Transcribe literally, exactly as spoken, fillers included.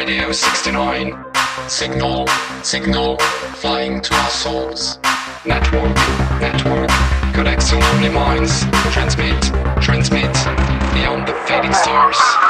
Radio sixty-nine. Signal, signal, flying to our souls. Network, network, connecting lonely minds. Transmit, transmit, beyond the fading stars.